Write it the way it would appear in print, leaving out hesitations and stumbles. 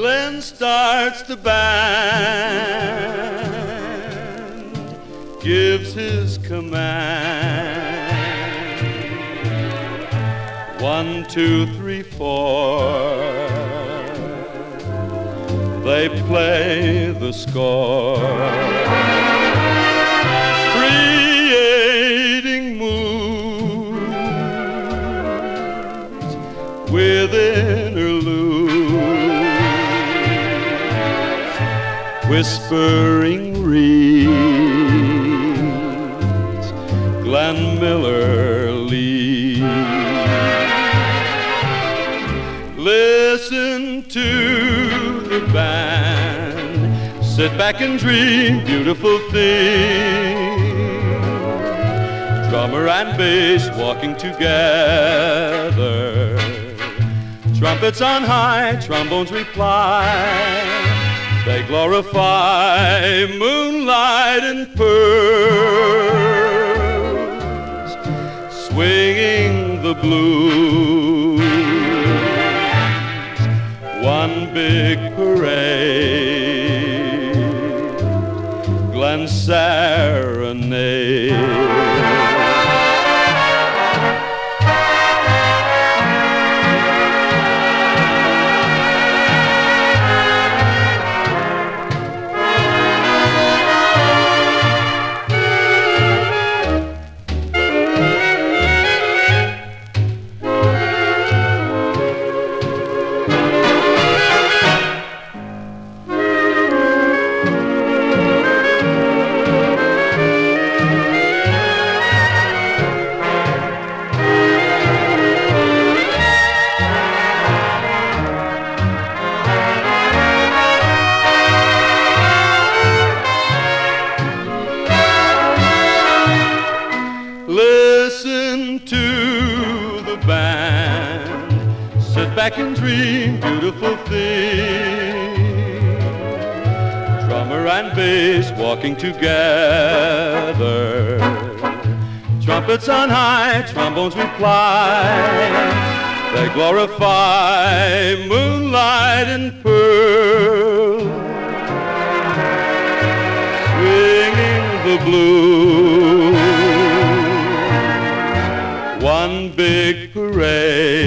Glenn starts the band, gives his command. 1, 2, 3, 4. They play the score, creating moods with interludes, whispering reeds. Glenn Miller leads. Listen to the band, sit back and dream beautiful theme. Drummer and bass walking together, trumpets on high, trombones reply. They glorify moonlight and pearls, swinging the blues. One big parade, Glenn serenade. Listen to the band, sit back and dream beautiful theme. Drummer and bass walking together, trumpets on high, trombones reply. They glorify moonlight and pearl, swinging the blues. One big parade,